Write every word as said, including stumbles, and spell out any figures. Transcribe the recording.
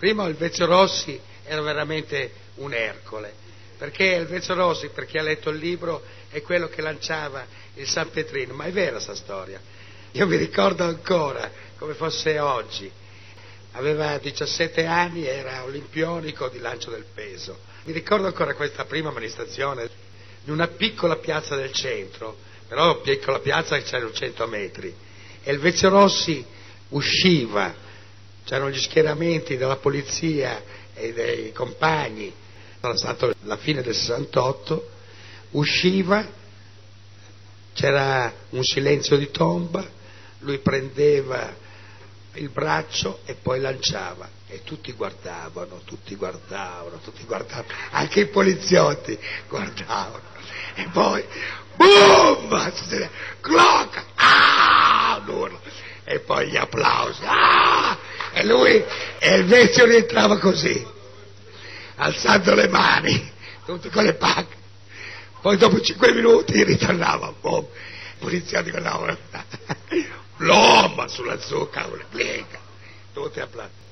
Prima il Vezio Rossi era veramente un Ercole, perché il Vezio Rossi, per chi ha letto il libro, è quello che lanciava il San Pietrino, ma è vera sta storia. Io mi ricordo ancora come fosse oggi, aveva diciassette anni, era olimpionico di lancio del peso. Mi ricordo ancora questa prima manifestazione in una piccola piazza del centro, però piccola piazza che c'erano cento metri, e il Vezio Rossi usciva, c'erano gli schieramenti della polizia e dei compagni, era stato la fine del sessantotto, usciva, c'era un silenzio di tomba, lui prendeva il braccio e poi lanciava e tutti guardavano, tutti guardavano, tutti guardavano, anche i poliziotti guardavano e poi boom, clock, ah, l'urlo, e poi gli applausi, ah, e lui e il Vezio rientrava così, alzando le mani, tutti con le pacche, poi dopo cinque minuti ritornava, boom, i poliziotti guardavano, l'uomo sulla zucca, una plica, tutti applausi.